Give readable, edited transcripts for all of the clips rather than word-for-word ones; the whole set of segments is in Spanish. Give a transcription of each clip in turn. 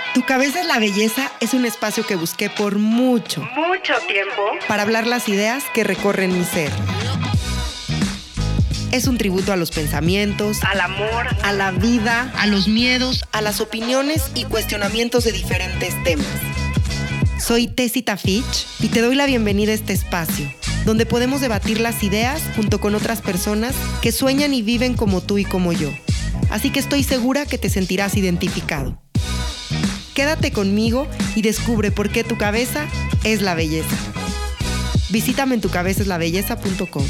Tu cabeza es la belleza es un espacio que busqué por mucho tiempo para hablar las ideas que recorren mi ser. Es un tributo a los pensamientos, al amor, a la vida, a los miedos, a las opiniones y cuestionamientos de diferentes temas. Soy Tessie Tafich y te doy la bienvenida a este espacio, donde podemos debatir las ideas junto con otras personas que sueñan y viven como tú y como yo. Así que estoy segura que te sentirás identificado. Quédate conmigo y descubre por qué tu cabeza es la belleza. Visítame en tucabezaeslabelleza.com.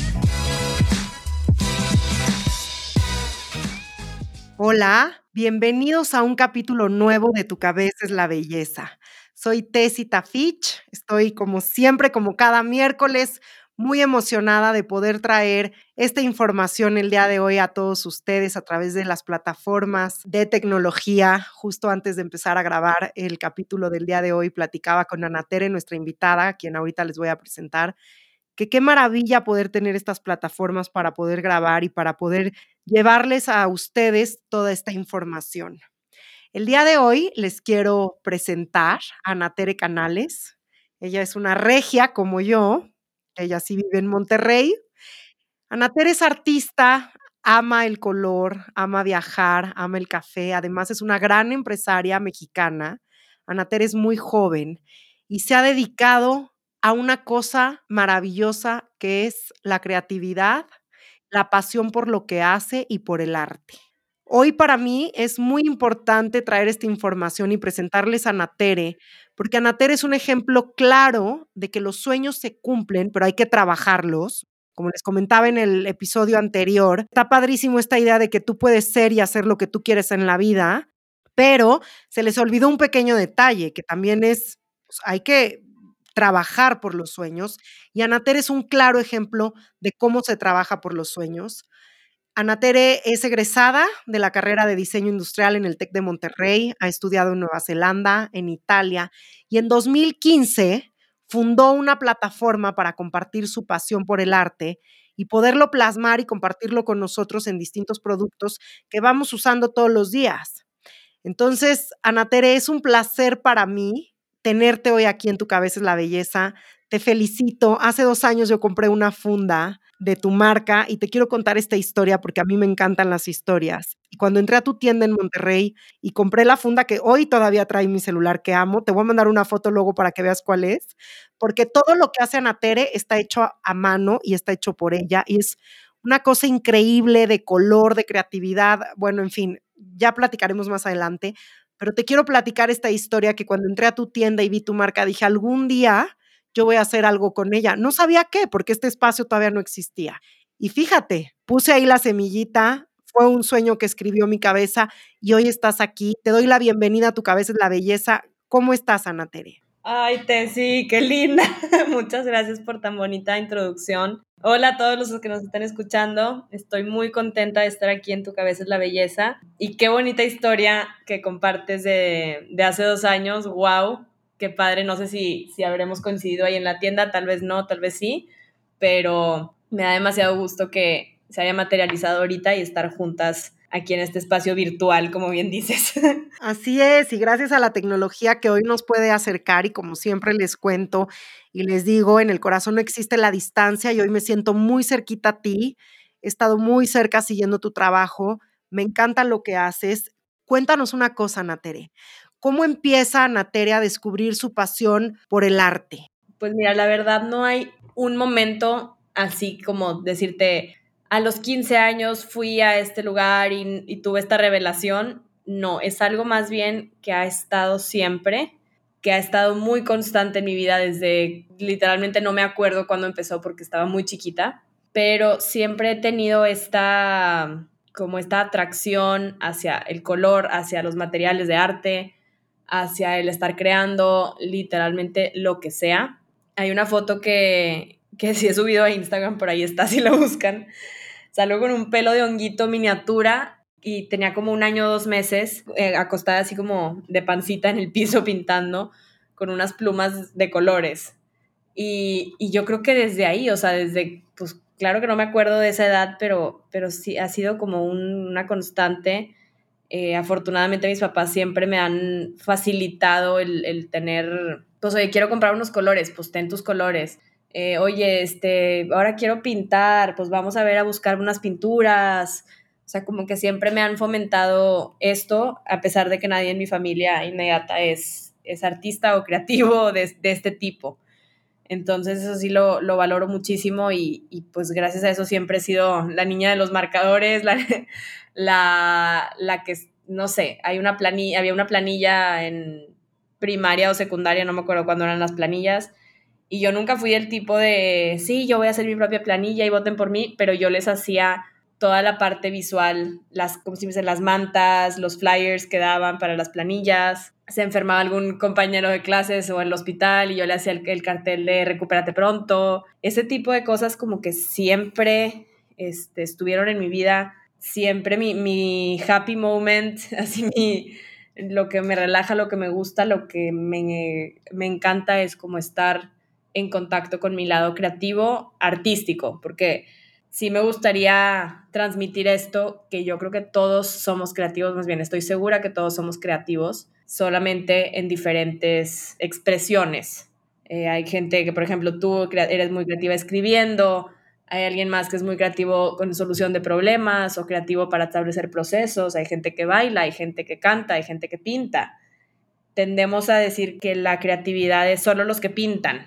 Hola, bienvenidos a un capítulo nuevo de Tu cabeza es la belleza. Soy Tessie Tafich, estoy como siempre, como cada miércoles, muy emocionada de poder traer esta información el día de hoy a todos ustedes a través de las plataformas de tecnología. Justo antes de empezar a grabar el capítulo del día de hoy, platicaba con Ana Tere, nuestra invitada, a quien ahorita les voy a presentar, que qué maravilla poder tener estas plataformas para poder grabar y para poder llevarles a ustedes toda esta información. El día de hoy les quiero presentar a Ana Tere Canales. Ella es una regia como yo, ella sí vive en Monterrey. Ana Tere es artista, ama el color, ama viajar, ama el café, además es una gran empresaria mexicana. Ana Tere es muy joven y se ha dedicado a una cosa maravillosa que es la creatividad, la pasión por lo que hace y por el arte. Hoy para mí es muy importante traer esta información y presentarles a Ana Tere, porque Ana Tere es un ejemplo claro de que los sueños se cumplen, pero hay que trabajarlos. Como les comentaba en el episodio anterior, está padrísimo esta idea de que tú puedes ser y hacer lo que tú quieres en la vida, pero se les olvidó un pequeño detalle, que también es, pues, hay que trabajar por los sueños, y Ana Tere es un claro ejemplo de cómo se trabaja por los sueños. Ana Tere es egresada de la carrera de diseño industrial en el TEC de Monterrey, ha estudiado en Nueva Zelanda, en Italia, y en 2015 fundó una plataforma para compartir su pasión por el arte y poderlo plasmar y compartirlo con nosotros en distintos productos que vamos usando todos los días. Entonces, Ana Tere, es un placer para mí tenerte hoy aquí en Tu cabeza es la belleza. Te felicito. Hace 2 años yo compré una funda de tu marca y te quiero contar esta historia porque a mí me encantan las historias. Y cuando entré a tu tienda en Monterrey y compré la funda que hoy todavía trae mi celular, que amo, te voy a mandar una foto luego para que veas cuál es, porque todo lo que hace Ana Tere está hecho a mano y está hecho por ella y es una cosa increíble de color, de creatividad. Bueno, en fin, ya platicaremos más adelante, pero te quiero platicar esta historia que cuando entré a tu tienda y vi tu marca, dije, algún día yo voy a hacer algo con ella. No sabía qué, porque este espacio todavía no existía. Y fíjate, puse ahí la semillita, fue un sueño que escribió mi cabeza y hoy estás aquí. Te doy la bienvenida a Tu cabeza es la belleza. ¿Cómo estás, Ana Tere? Ay, Tessy, qué linda. Muchas gracias por tan bonita introducción. Hola a todos los que nos están escuchando. Estoy muy contenta de estar aquí en Tu cabeza es la belleza. Y qué bonita historia que compartes de hace 2 años. Wow, qué padre. No sé si habremos coincidido ahí en la tienda, tal vez no, tal vez sí, pero me da demasiado gusto que se haya materializado ahorita y estar juntas aquí en este espacio virtual, como bien dices. Así es, y gracias a la tecnología que hoy nos puede acercar y como siempre les cuento y les digo, en el corazón no existe la distancia y hoy me siento muy cerquita a ti, he estado muy cerca siguiendo tu trabajo, me encanta lo que haces. Cuéntanos una cosa, Ana Tere, ¿cómo empieza Ana Tere a descubrir su pasión por el arte? Pues mira, la verdad no hay un momento así como decirte, a los 15 años fui a este lugar y tuve esta revelación. No, es algo más bien que ha estado siempre, que ha estado muy constante en mi vida desde, literalmente no me acuerdo cuándo empezó porque estaba muy chiquita, pero siempre he tenido como esta atracción hacia el color, hacia los materiales de arte, hacia el estar creando literalmente lo que sea. Hay una foto que sí he subido a Instagram, por ahí está, si la buscan. Salgo con un pelo de honguito miniatura y tenía como 1 año, 2 meses, acostada así como de pancita en el piso pintando con unas plumas de colores. Y yo creo que desde ahí, o sea, desde, pues claro que no me acuerdo de esa edad, pero sí ha sido como una constante Afortunadamente mis papás siempre me han facilitado el tener, pues oye, quiero comprar unos colores, pues ten tus colores. Oye, ahora quiero pintar, pues vamos a ver a buscar unas pinturas. O sea, como que siempre me han fomentado esto, a pesar de que nadie en mi familia inmediata es artista o creativo de este tipo. Entonces eso sí lo valoro muchísimo y pues gracias a eso siempre he sido la niña de los marcadores, la que, no sé, había una planilla en primaria o secundaria, no me acuerdo cuándo eran las planillas, y yo nunca fui del tipo de, sí, yo voy a hacer mi propia planilla y voten por mí, pero yo les hacía toda la parte visual, como si me dicen, las mantas, los flyers que daban para las planillas. Se enfermaba algún compañero de clases o en el hospital y yo le hacía el cartel de recupérate pronto. Ese tipo de cosas como que siempre estuvieron en mi vida, siempre mi happy moment, así lo que me relaja, lo que me gusta, lo que me encanta es como estar en contacto con mi lado creativo, artístico, porque sí me gustaría transmitir esto, que yo creo que todos somos creativos, más bien estoy segura que todos somos creativos, solamente en diferentes expresiones. Hay gente que, por ejemplo, tú eres muy creativa escribiendo, hay alguien más que es muy creativo con solución de problemas o creativo para establecer procesos, hay gente que baila, hay gente que canta, hay gente que pinta. Tendemos a decir que la creatividad es solo los que pintan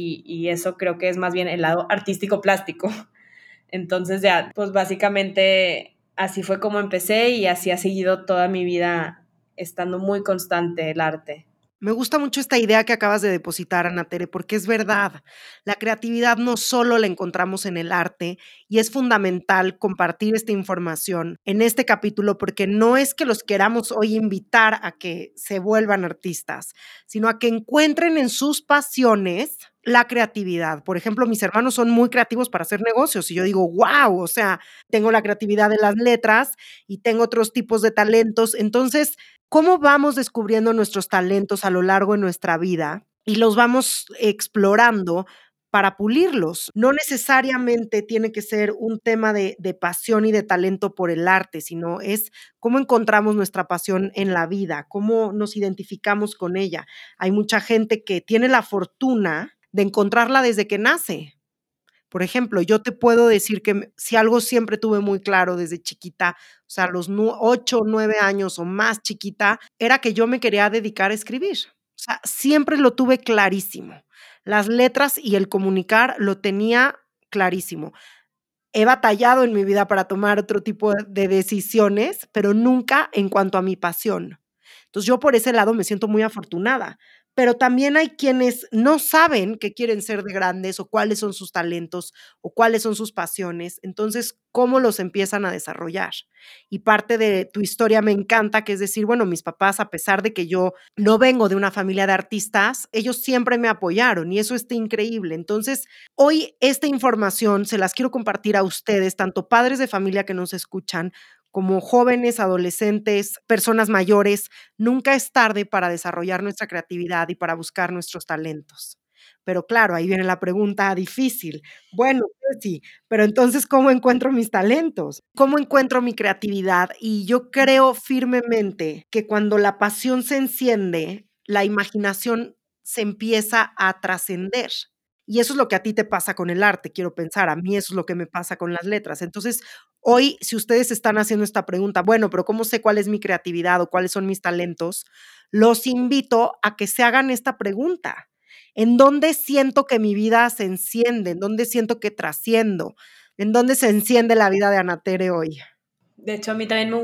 y eso creo que es más bien el lado artístico plástico. Entonces ya, pues básicamente así fue como empecé y así ha seguido toda mi vida estando muy constante el arte. Me gusta mucho esta idea que acabas de depositar, Ana Tere, porque es verdad. La creatividad no solo la encontramos en el arte y es fundamental compartir esta información en este capítulo porque no es que los queramos hoy invitar a que se vuelvan artistas, sino a que encuentren en sus pasiones la creatividad. Por ejemplo, mis hermanos son muy creativos para hacer negocios y yo digo, wow, o sea, tengo la creatividad de las letras y tengo otros tipos de talentos. Entonces, ¿cómo vamos descubriendo nuestros talentos a lo largo de nuestra vida y los vamos explorando para pulirlos? No necesariamente tiene que ser un tema de pasión y de talento por el arte, sino es cómo encontramos nuestra pasión en la vida, cómo nos identificamos con ella. Hay mucha gente que tiene la fortuna de encontrarla desde que nace. Por ejemplo, yo te puedo decir que si algo siempre tuve muy claro desde chiquita, o sea, a los 8, 9 años o más chiquita, era que yo me quería dedicar a escribir. O sea, siempre lo tuve clarísimo. Las letras y el comunicar lo tenía clarísimo. He batallado en mi vida para tomar otro tipo de decisiones, pero nunca en cuanto a mi pasión. Entonces, yo por ese lado me siento muy afortunada, pero también hay quienes no saben qué quieren ser de grandes o cuáles son sus talentos o cuáles son sus pasiones. Entonces, ¿cómo los empiezan a desarrollar? Y parte de tu historia me encanta, que es decir, bueno, mis papás, a pesar de que yo no vengo de una familia de artistas, ellos siempre me apoyaron y eso está increíble. Entonces, hoy esta información se las quiero compartir a ustedes, tanto padres de familia que nos escuchan, como jóvenes, adolescentes, personas mayores. Nunca es tarde para desarrollar nuestra creatividad y para buscar nuestros talentos. Pero claro, ahí viene la pregunta difícil. Bueno, pues sí, pero entonces, ¿cómo encuentro mis talentos? ¿Cómo encuentro mi creatividad? Y yo creo firmemente que cuando la pasión se enciende, la imaginación se empieza a trascender. Y eso es lo que a ti te pasa con el arte, quiero pensar. A mí eso es lo que me pasa con las letras. Entonces, hoy, si ustedes están haciendo esta pregunta, bueno, pero ¿cómo sé cuál es mi creatividad o cuáles son mis talentos? Los invito a que se hagan esta pregunta. ¿En dónde siento que mi vida se enciende? ¿En dónde siento que trasciendo? ¿En dónde se enciende la vida de Ana Tere hoy? De hecho, a mí también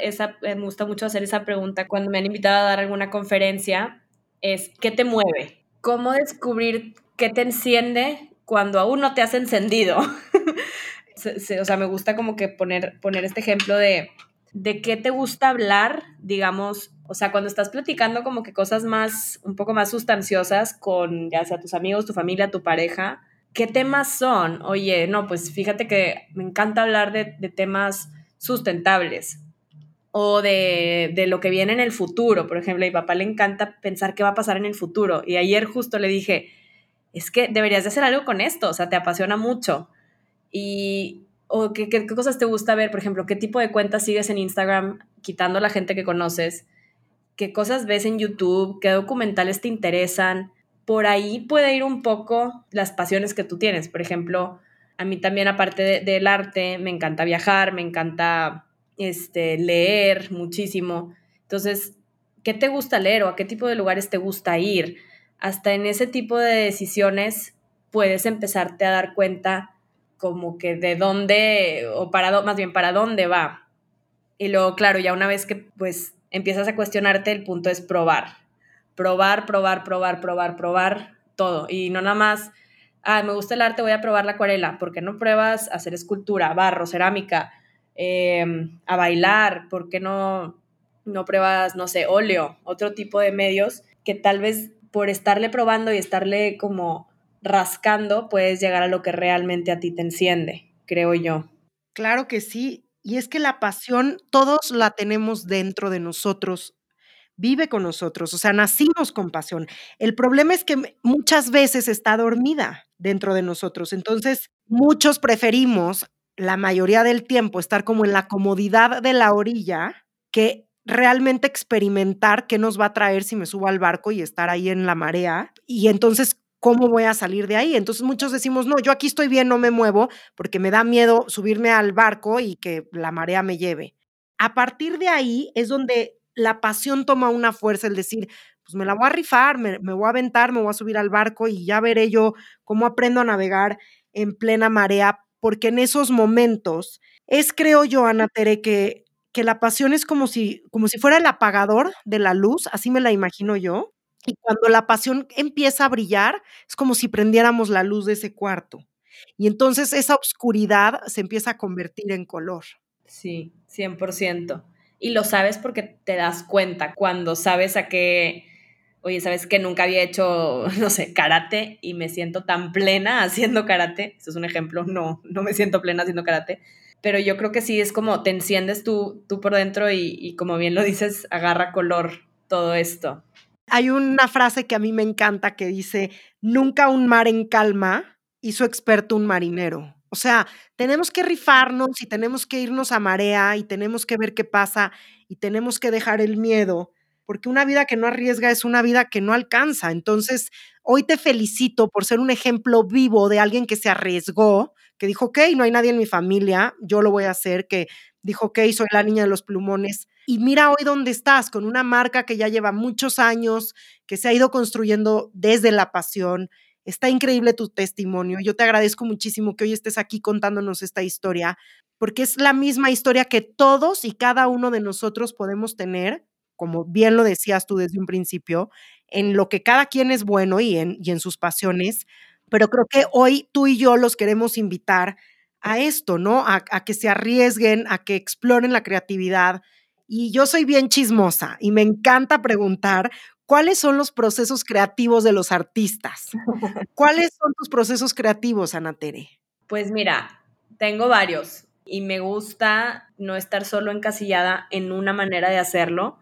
me gusta mucho hacer esa pregunta cuando me han invitado a dar alguna conferencia, es ¿qué te mueve? ¿Cómo descubrir qué te enciende cuando aún no te has encendido? O sea, me gusta como que poner este ejemplo de qué te gusta hablar, digamos, o sea, cuando estás platicando como que cosas un poco más sustanciosas con ya sea tus amigos, tu familia, tu pareja, ¿qué temas son? Oye, no, pues fíjate que me encanta hablar de temas sustentables o de lo que viene en el futuro. Por ejemplo, a mi papá le encanta pensar qué va a pasar en el futuro y ayer justo le dije, es que deberías de hacer algo con esto, o sea, te apasiona mucho. Y o qué cosas te gusta ver, por ejemplo, qué tipo de cuentas sigues en Instagram, quitando a la gente que conoces, qué cosas ves en YouTube, qué documentales te interesan. Por ahí puede ir un poco las pasiones que tú tienes. Por ejemplo, a mí también, aparte del arte, me encanta viajar, me encanta leer muchísimo. Entonces, ¿qué te gusta leer o a qué tipo de lugares te gusta ir? Hasta en ese tipo de decisiones puedes empezarte a dar cuenta como que de dónde, o más bien para dónde va. Y luego, claro, ya una vez que pues empiezas a cuestionarte, el punto es probar. Probar, probar, probar, probar, probar todo. Y no nada más, me gusta el arte, voy a probar la acuarela. ¿Por qué no pruebas hacer escultura, barro, cerámica, a bailar? ¿Por qué no pruebas, no sé, óleo, otro tipo de medios que tal vez por estarle probando y estarle como rascando, puedes llegar a lo que realmente a ti te enciende, creo yo. Claro que sí, y es que la pasión todos la tenemos dentro de nosotros, vive con nosotros, o sea, nacimos con pasión. El problema es que muchas veces está dormida dentro de nosotros, entonces, muchos preferimos, la mayoría del tiempo, estar como en la comodidad de la orilla, que realmente experimentar qué nos va a traer si me subo al barco y estar ahí en la marea, y entonces, ¿cómo voy a salir de ahí? Entonces, muchos decimos: "No, yo aquí estoy bien, no me muevo", porque me da miedo subirme al barco y que la marea me lleve. A partir de ahí es donde la pasión toma una fuerza, el decir, pues me la voy a rifar, me voy a aventar, me voy a subir al barco y ya veré yo cómo aprendo a navegar en plena marea, porque en esos momentos es, creo yo, Ana Tere, que la pasión es como si fuera el apagador de la luz, así me la imagino yo, y cuando la pasión empieza a brillar, es como si prendiéramos la luz de ese cuarto, y entonces esa oscuridad se empieza a convertir en color. Sí, 100%. Y lo sabes porque te das cuenta cuando sabes oye, sabes que nunca había hecho, no sé, karate y me siento tan plena haciendo karate. Eso es un ejemplo, no me siento plena haciendo karate. Pero yo creo que sí es como te enciendes tú por dentro y como bien lo dices, agarra color todo esto. Hay una frase que a mí me encanta que dice: "Nunca un mar en calma hizo experto un marinero". O sea, tenemos que rifarnos y tenemos que irnos a marea y tenemos que ver qué pasa y tenemos que dejar el miedo, porque una vida que no arriesga es una vida que no alcanza. Entonces, hoy te felicito por ser un ejemplo vivo de alguien que se arriesgó, que dijo: "Okey, no hay nadie en mi familia, yo lo voy a hacer", que dijo: "Okey, soy la niña de los plumones". Y mira hoy dónde estás, con una marca que ya lleva muchos años, que se ha ido construyendo desde la pasión. Está increíble tu testimonio. Yo te agradezco muchísimo que hoy estés aquí contándonos esta historia, porque es la misma historia que todos y cada uno de nosotros podemos tener, como bien lo decías tú desde un principio, en lo que cada quien es bueno y en sus pasiones, pero creo que hoy tú y yo los queremos invitar a esto, ¿no? A que se arriesguen, a que exploren la creatividad, y yo soy bien chismosa y me encanta preguntar, ¿cuáles son los procesos creativos de los artistas? ¿Cuáles son tus procesos creativos, Ana Tere? Pues mira, tengo varios y me gusta no estar solo encasillada en una manera de hacerlo,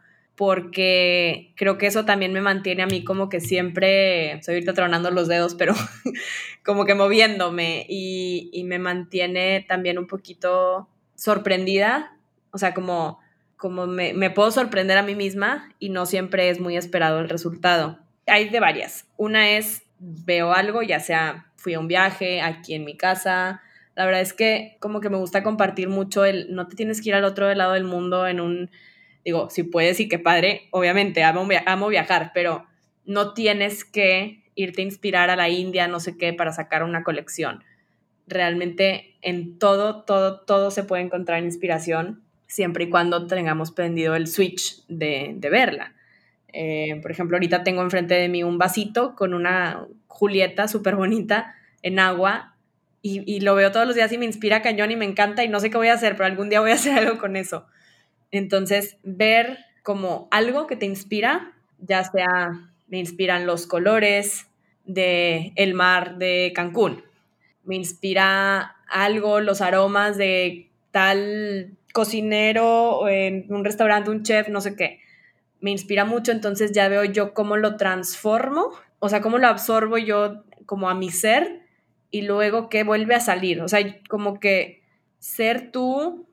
porque creo que eso también me mantiene a mí como que siempre, estoy ahorita tronando los dedos, pero como que moviéndome y me mantiene también un poquito sorprendida, o sea, como me puedo sorprender a mí misma y no siempre es muy esperado el resultado. Hay de varias. Una es, veo algo, ya sea fui a un viaje, aquí en mi casa. La verdad es que como que me gusta compartir mucho no te tienes que ir al otro lado del mundo digo, si puedes y qué padre, obviamente, amo viajar, pero no tienes que irte a inspirar a la India, no sé qué, para sacar una colección. Realmente en todo se puede encontrar inspiración, siempre y cuando tengamos prendido el switch de verla. Por ejemplo, ahorita tengo enfrente de mí un vasito con una Julieta súper bonita en agua y lo veo todos los días y me inspira cañón y me encanta y no sé qué voy a hacer, pero algún día voy a hacer algo con eso. Entonces, ver como algo que te inspira, ya sea me inspiran los colores de el mar de Cancún, me inspira algo, los aromas de tal cocinero o en un restaurante, un chef, no sé qué. Me inspira mucho, entonces ya veo yo cómo lo transformo, o sea, cómo lo absorbo yo como a mi ser y luego qué vuelve a salir. O sea, como que ser tú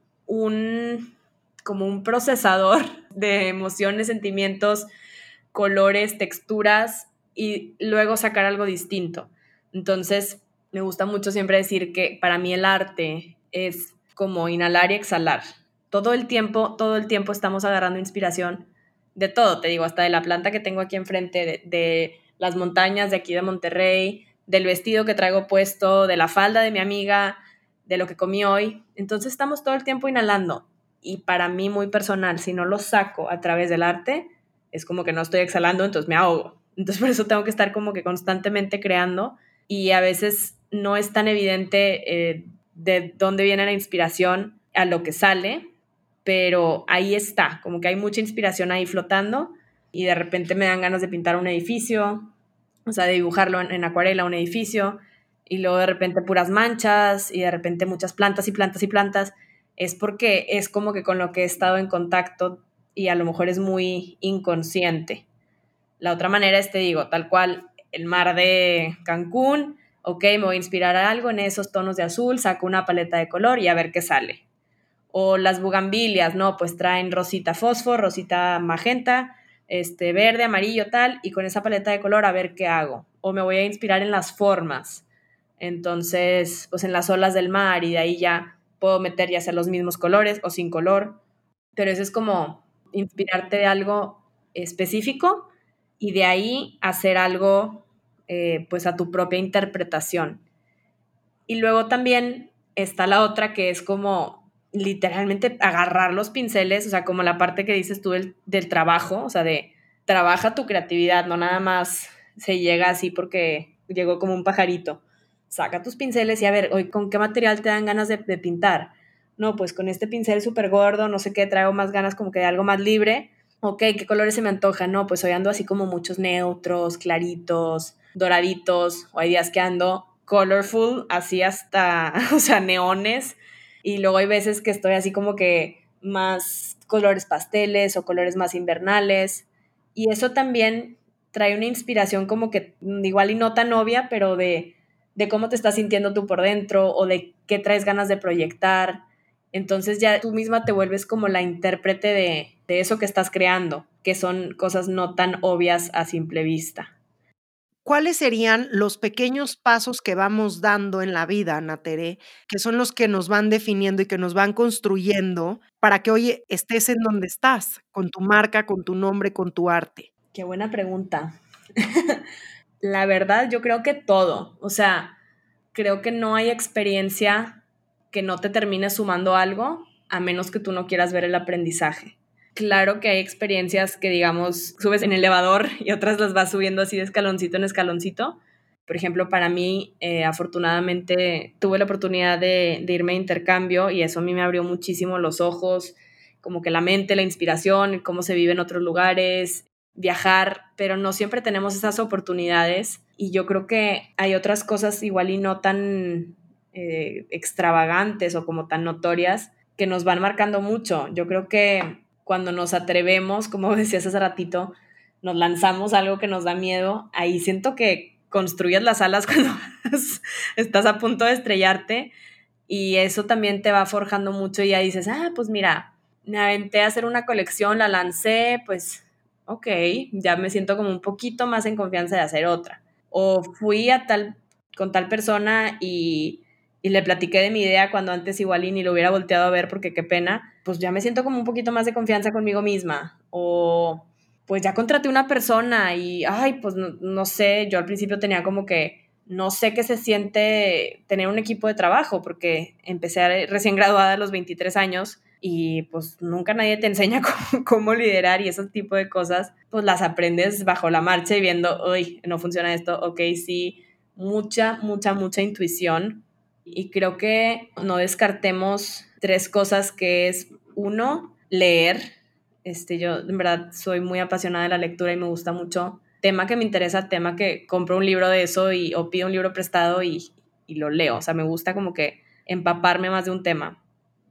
como un procesador de emociones, sentimientos, colores, texturas y luego sacar algo distinto. Entonces, me gusta mucho siempre decir que para mí el arte es como inhalar y exhalar. Todo el tiempo estamos agarrando inspiración de todo, te digo, hasta de la planta que tengo aquí enfrente, de las montañas de aquí de Monterrey, del vestido que traigo puesto, de la falda de mi amiga, de lo que comí hoy. Entonces estamos todo el tiempo inhalando. Y para mí muy personal, si no lo saco a través del arte, es como que no estoy exhalando, entonces me ahogo. Entonces por eso tengo que estar como que constantemente creando y a veces no es tan evidente de dónde viene la inspiración a lo que sale, pero ahí está, como que hay mucha inspiración ahí flotando y de repente me dan ganas de pintar un edificio, o sea, de dibujarlo en acuarela, un edificio, y luego de repente puras manchas y de repente muchas plantas y plantas y plantas, es porque es como que con lo que he estado en contacto y a lo mejor es muy inconsciente. La otra manera es, te digo, tal cual, el mar de Cancún, ok, me voy a inspirar a algo en esos tonos de azul, saco una paleta de color y a ver qué sale. O las bugambilias, ¿no? Pues traen rosita fósforo, rosita magenta, verde, amarillo, tal, y con esa paleta de color a ver qué hago. O me voy a inspirar en las formas. Entonces, pues en las olas del mar y de ahí ya puedo meter ya sea los mismos colores o sin color. Pero eso es como inspirarte de algo específico y de ahí hacer algo pues a tu propia interpretación. Y luego también está la otra que es como literalmente agarrar los pinceles, o sea, como la parte que dices tú del trabajo, o sea, de trabaja tu creatividad, no nada más se llega así porque llegó como un pajarito. Saca tus pinceles y a ver, hoy con qué material te dan ganas de pintar. No, pues con este pincel súper gordo, no sé qué, traigo más ganas como que de algo más libre. Ok, ¿qué colores se me antojan? No, pues hoy ando así como muchos neutros, claritos, doraditos, o hay días que ando colorful, así hasta, o sea, neones, y luego hay veces que estoy así como que más colores pasteles o colores más invernales, y eso también trae una inspiración como que igual y no tan obvia, pero de cómo te estás sintiendo tú por dentro o de qué traes ganas de proyectar. Entonces ya tú misma te vuelves como la intérprete de eso que estás creando, que son cosas no tan obvias a simple vista. ¿Cuáles serían los pequeños pasos que vamos dando en la vida, Ana Tere, que son los que nos van definiendo y que nos van construyendo para que hoy estés en donde estás, con tu marca, con tu nombre, con tu arte? Qué buena pregunta. La verdad, yo creo que todo. O sea, creo que no hay experiencia que no te termine sumando algo, a menos que tú no quieras ver el aprendizaje. Claro que hay experiencias que, digamos, subes en elevador y otras las vas subiendo así de escaloncito en escaloncito. Por ejemplo, para mí, afortunadamente, tuve la oportunidad de irme de intercambio y eso a mí me abrió muchísimo los ojos, como que la mente, la inspiración, cómo se vive en otros lugares, viajar, pero no siempre tenemos esas oportunidades y yo creo que hay otras cosas igual y no tan extravagantes o como tan notorias que nos van marcando mucho. Yo creo que cuando nos atrevemos, como decías hace ratito, nos lanzamos a algo que nos da miedo, ahí siento que construyes las alas cuando estás a punto de estrellarte y eso también te va forjando mucho y ya dices, ah, pues mira, me aventé a hacer una colección, la lancé, pues ok, ya me siento como un poquito más en confianza de hacer otra. O fui con tal persona y le platiqué de mi idea cuando antes igual y ni lo hubiera volteado a ver porque qué pena, pues ya me siento como un poquito más de confianza conmigo misma. O pues ya contraté una persona y, ay, pues no sé, yo al principio tenía como que no sé qué se siente tener un equipo de trabajo, porque empecé recién graduada a los 23 años y pues nunca nadie te enseña cómo liderar y ese tipo de cosas, pues las aprendes bajo la marcha y viendo, uy, no funciona esto, ok, sí, mucha intuición. Y creo que no descartemos tres cosas que es, uno, leer. Yo en verdad soy muy apasionada de la lectura y me gusta mucho tema que me interesa, tema que compro un libro de eso o pido un libro prestado y lo leo. O sea, me gusta como que empaparme más de un tema.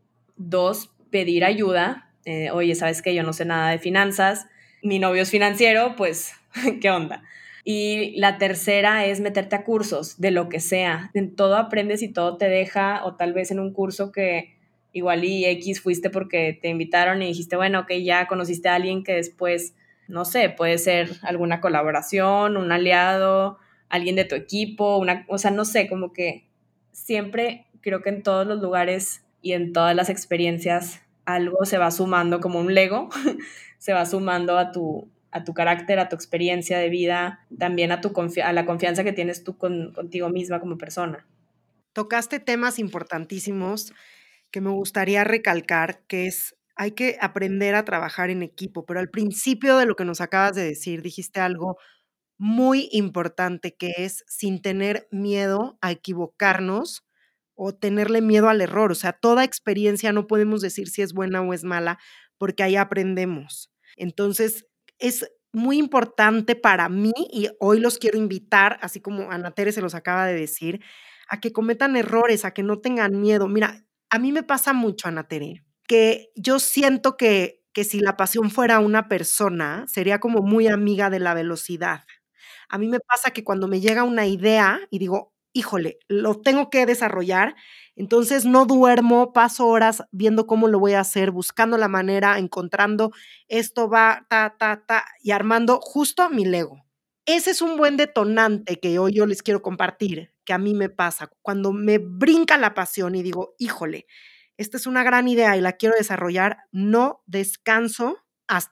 Dos, pedir ayuda. Oye, ¿sabes qué? Yo no sé nada de finanzas. Mi novio es financiero, pues, ¿qué onda? Y la tercera es meterte a cursos de lo que sea. En todo aprendes y todo te deja, o tal vez en un curso que igual y X fuiste porque te invitaron y dijiste, bueno, ok, ya conociste a alguien que después, no sé, puede ser alguna colaboración, un aliado, alguien de tu equipo, o sea, no sé, como que siempre creo que en todos los lugares y en todas las experiencias algo se va sumando como un Lego, se va sumando a tu carácter, a tu experiencia de vida, también a la confianza que tienes tú contigo misma como persona. Tocaste temas importantísimos que me gustaría recalcar, que es, hay que aprender a trabajar en equipo, pero al principio de lo que nos acabas de decir, dijiste algo muy importante, que es sin tener miedo a equivocarnos o tenerle miedo al error. O sea, toda experiencia no podemos decir si es buena o es mala, porque ahí aprendemos. Entonces, es muy importante para mí, y hoy los quiero invitar, así como Ana Tere se los acaba de decir, a que cometan errores, a que no tengan miedo. Mira, a mí me pasa mucho, Ana Tere, que yo siento que si la pasión fuera una persona, sería como muy amiga de la velocidad. A mí me pasa que cuando me llega una idea y digo: "Híjole, lo tengo que desarrollar", entonces no duermo, paso horas viendo cómo lo voy a hacer, buscando la manera, encontrando esto va, ta, ta, ta, y armando justo mi Lego. Ese es un buen detonante que hoy yo les quiero compartir, que a mí me pasa. Cuando me brinca la pasión y digo: "Híjole, esta es una gran idea y la quiero desarrollar", no descanso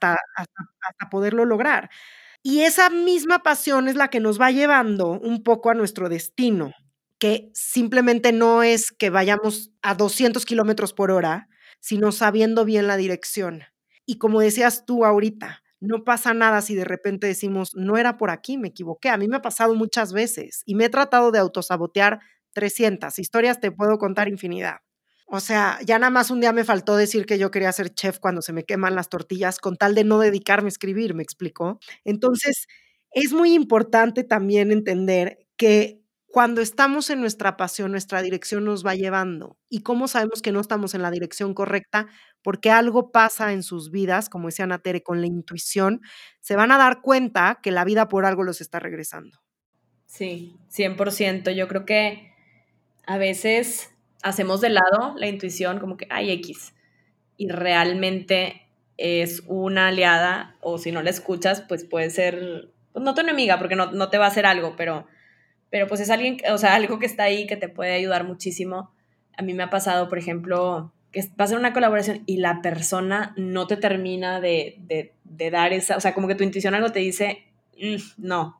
hasta poderlo lograr. Y esa misma pasión es la que nos va llevando un poco a nuestro destino, que simplemente no es que vayamos a 200 kilómetros por hora, sino sabiendo bien la dirección. Y como decías tú ahorita, no pasa nada si de repente decimos: "No era por aquí, me equivoqué". A mí me ha pasado muchas veces y me he tratado de autosabotear 300 historias, te puedo contar infinidad. O sea, ya nada más un día me faltó decir que yo quería ser chef cuando se me queman las tortillas, con tal de no dedicarme a escribir, ¿me explicó? Entonces, es muy importante también entender que cuando estamos en nuestra pasión, nuestra dirección nos va llevando. ¿Y cómo sabemos que no estamos en la dirección correcta? Porque algo pasa en sus vidas, como decía Ana Tere, con la intuición, se van a dar cuenta que la vida por algo los está regresando. Sí, 100%. Yo creo que a veces hacemos de lado la intuición como que hay X y realmente es una aliada o si no la escuchas, pues puede ser, pues no tu enemiga porque no te va a hacer algo, pero pues es alguien, o sea, algo que está ahí que te puede ayudar muchísimo. A mí me ha pasado, por ejemplo, que va a ser una colaboración y la persona no te termina de dar esa, o sea, como que tu intuición algo te dice, no.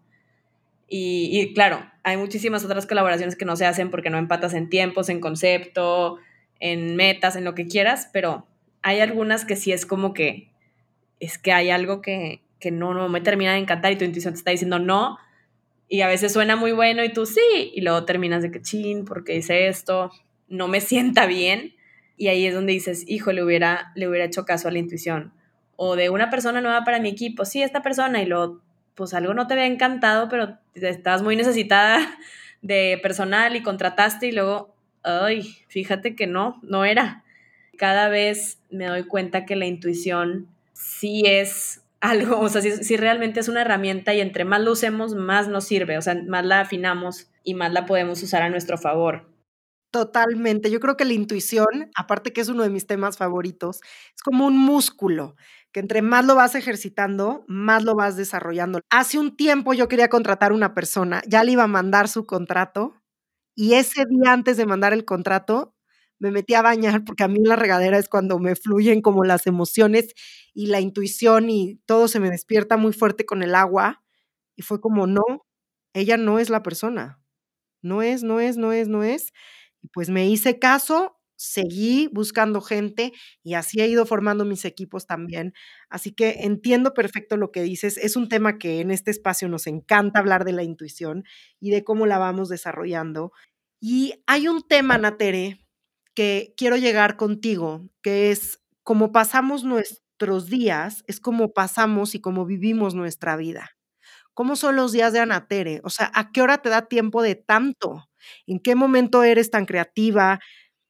Y claro, hay muchísimas otras colaboraciones que no se hacen porque no empatas en tiempos, en concepto, en metas, en lo que quieras, pero hay algunas que sí es como que es que hay algo que no me termina de encantar y tu intuición te está diciendo no, y a veces suena muy bueno y tú sí, y luego terminas de que chin, porque hice esto, no me sienta bien, y ahí es donde dices, hijo, le hubiera hecho caso a la intuición. O de una persona nueva para mi equipo, sí, esta persona, y luego, pues algo no te había encantado, pero estabas muy necesitada de personal y contrataste, y luego, ay, fíjate que no era. Cada vez me doy cuenta que la intuición sí es algo, o sea, sí realmente es una herramienta y entre más lo usemos, más nos sirve, o sea, más la afinamos y más la podemos usar a nuestro favor. Totalmente. Yo creo que la intuición, aparte que es uno de mis temas favoritos, es como un músculo, que entre más lo vas ejercitando, más lo vas desarrollando. Hace un tiempo yo quería contratar una persona, ya le iba a mandar su contrato, y ese día antes de mandar el contrato, me metí a bañar, porque a mí en la regadera es cuando me fluyen como las emociones y la intuición, y todo se me despierta muy fuerte con el agua, y fue como: "No, ella no es la persona". No es, no es, no es, no es. Y pues me hice caso, seguí buscando gente y así he ido formando mis equipos también. Así que entiendo perfecto lo que dices. Es un tema que en este espacio nos encanta hablar de la intuición y de cómo la vamos desarrollando. Y hay un tema, Natere, que quiero llegar contigo, que es cómo pasamos nuestros días, es como pasamos y cómo vivimos nuestra vida. ¿Cómo son los días de Anatere? O sea, ¿a qué hora te da tiempo de tanto? ¿En qué momento eres tan creativa?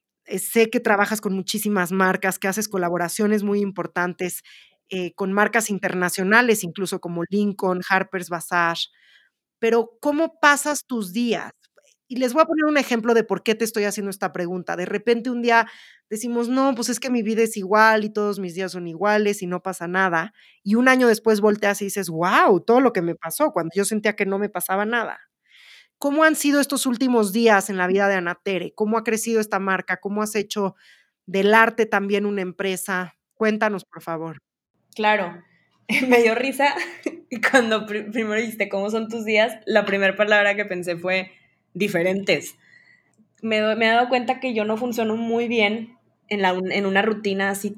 Sé que trabajas con muchísimas marcas, que haces colaboraciones muy importantes, con marcas internacionales, incluso como Lincoln, Harper's Bazaar. pero ¿cómo pasas tus días? Y les voy a poner un ejemplo de por qué te estoy haciendo esta pregunta. De repente un día decimos: "No, pues es que mi vida es igual y todos mis días son iguales y no pasa nada", y un año después volteas y dices: "Guau, todo lo que me pasó", cuando yo sentía que no me pasaba nada. ¿Cómo han sido estos últimos días en la vida de Anatere? ¿Cómo ha crecido esta marca? ¿Cómo has hecho del arte también una empresa? Cuéntanos, por favor. Claro, me dio risa y cuando primero dijiste cómo son tus días, la primera palabra que pensé fue diferentes. Me he dado cuenta que yo no funciono muy bien en una rutina así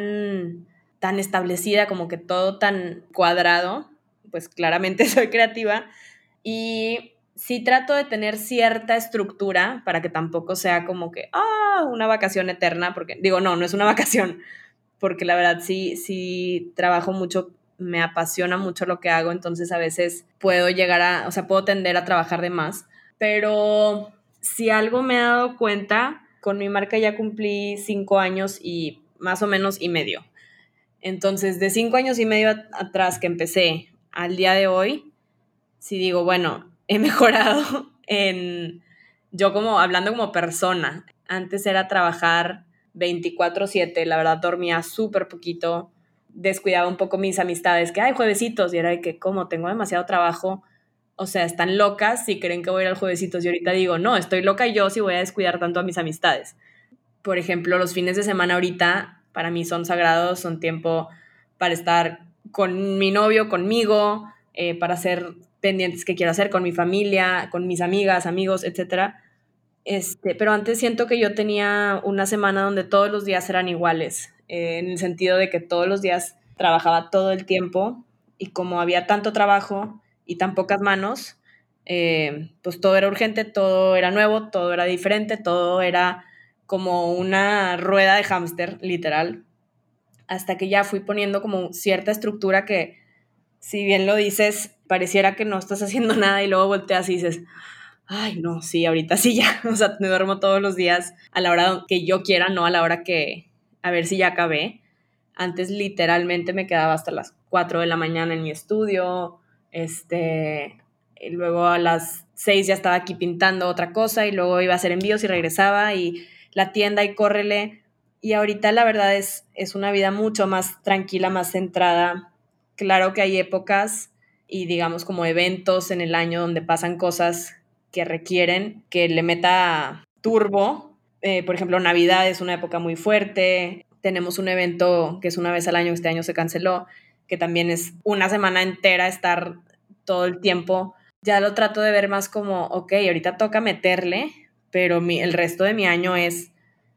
tan establecida, como que todo tan cuadrado. Pues claramente soy creativa y sí trato de tener cierta estructura para que tampoco sea como que, una vacación eterna, porque digo, no es una vacación, porque la verdad sí trabajo mucho, me apasiona mucho lo que hago, entonces a veces puedo o sea, puedo tender a trabajar de más, pero si algo me he dado cuenta, con mi marca ya cumplí 5 años y más o menos y medio. Entonces, de 5 años y medio atrás que empecé al día de hoy, sí digo, bueno, he mejorado yo como, hablando como persona. Antes era trabajar 24/7, la verdad dormía súper poquito, descuidaba un poco mis amistades, que hay juevesitos, y era de que como tengo demasiado trabajo, o sea, están locas si creen que voy a ir al juevesitos, y ahorita digo, no, estoy loca yo si voy a descuidar tanto a mis amistades. Por ejemplo, los fines de semana ahorita para mí son sagrados, son tiempo para estar con mi novio, conmigo, para hacer pendientes que quiero hacer con mi familia, con mis amigas, amigos, etcétera. Pero antes siento que yo tenía una semana donde todos los días eran iguales, en el sentido de que todos los días trabajaba todo el tiempo y como había tanto trabajo y tan pocas manos, pues todo era urgente, todo era nuevo, todo era diferente, todo era como una rueda de hámster, literal, hasta que ya fui poniendo como cierta estructura que, si bien lo dices, pareciera que no estás haciendo nada y luego volteas y dices, ay, no, sí, ahorita sí ya, o sea, me duermo todos los días a la hora que yo quiera, no a la hora que, a ver si ya acabé. Antes literalmente me quedaba hasta las 4 de la mañana en mi estudio, y luego a las 6 ya estaba aquí pintando otra cosa y luego iba a hacer envíos y regresaba y la tienda y córrele. Y ahorita la verdad es una vida mucho más tranquila, más centrada. Claro que hay épocas y digamos como eventos en el año donde pasan cosas que requieren que le meta turbo. Por ejemplo, Navidad es una época muy fuerte. Tenemos un evento que es una vez al año, este año se canceló, que también es una semana entera estar todo el tiempo. Ya lo trato de ver más como, ok, ahorita toca meterle, pero el resto de mi año es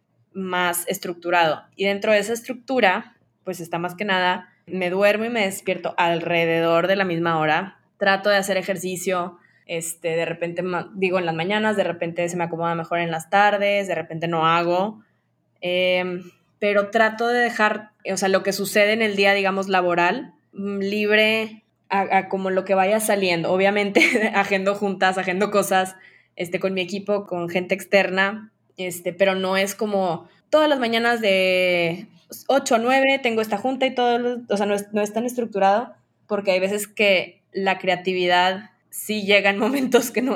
más estructurado. Y dentro de esa estructura, pues está más que nada, me duermo y me despierto alrededor de la misma hora. Trato de hacer ejercicio, de repente digo en las mañanas, de repente se me acomoda mejor en las tardes, de repente no hago. Eh, pero trato de dejar, o sea, lo que sucede en el día, digamos, laboral, libre a como lo que vaya saliendo. Obviamente, agendo juntas, agendo cosas con mi equipo, con gente externa, pero no es como todas las mañanas de 8 a 9 tengo esta junta y todo, o sea, no es tan estructurado, porque hay veces que la creatividad sí llega en momentos que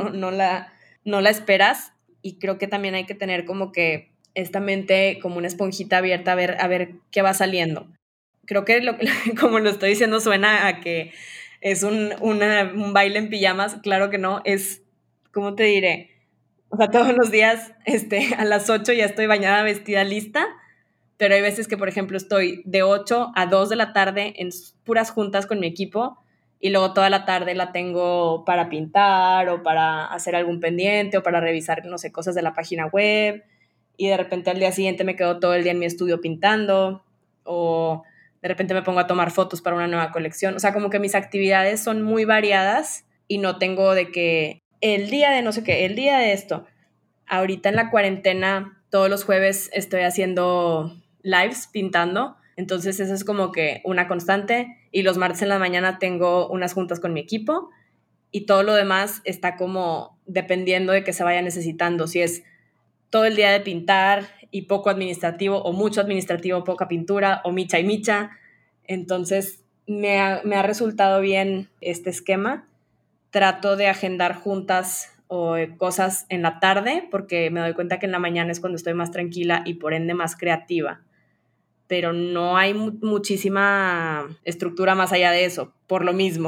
no la esperas, y creo que también hay que tener como que esta mente como una esponjita abierta a ver qué va saliendo. Creo que como lo estoy diciendo suena a que es un baile en pijamas, claro que no, es, ¿cómo te diré? O sea, todos los días a las 8 ya estoy bañada, vestida, lista, pero hay veces que, por ejemplo, estoy de 8 a 2 de la tarde en puras juntas con mi equipo y luego toda la tarde la tengo para pintar o para hacer algún pendiente o para revisar, no sé, cosas de la página web, y de repente al día siguiente me quedo todo el día en mi estudio pintando o de repente me pongo a tomar fotos para una nueva colección. O sea, como que mis actividades son muy variadas y no tengo de que el día de no sé qué, el día de esto. Ahorita en la cuarentena, todos los jueves estoy haciendo lives pintando, entonces eso es como que una constante, y los martes en la mañana tengo unas juntas con mi equipo y todo lo demás está como dependiendo de que se vaya necesitando, si es todo el día de pintar y poco administrativo o mucho administrativo, poca pintura o micha y micha. Entonces me ha resultado bien este esquema. trato de agendar juntas o cosas en la tarde, porque me doy cuenta que en la mañana es cuando estoy más tranquila y por ende más creativa. Pero no hay muchísima estructura más allá de eso, por lo mismo.